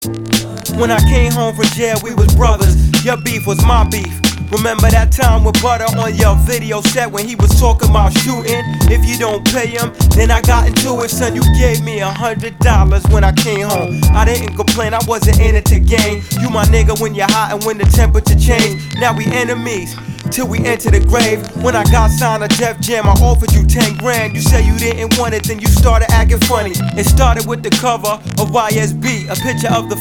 When I came home from jail, we was brothers. Your beef was my beef. Remember that time with Butter on your video set when he was talking about shooting? If you don't pay him, then I got into it. Son, you gave me $100 when I came home. I didn't complain, I wasn't in it to gain. You my nigga when you're hot and when the temperature change. Now we enemies till we enter the grave. When I got signed to Def Jam, I offered you 10 grand. You said you didn't want it, then you started acting funny. It started with the cover of YSB, a picture of the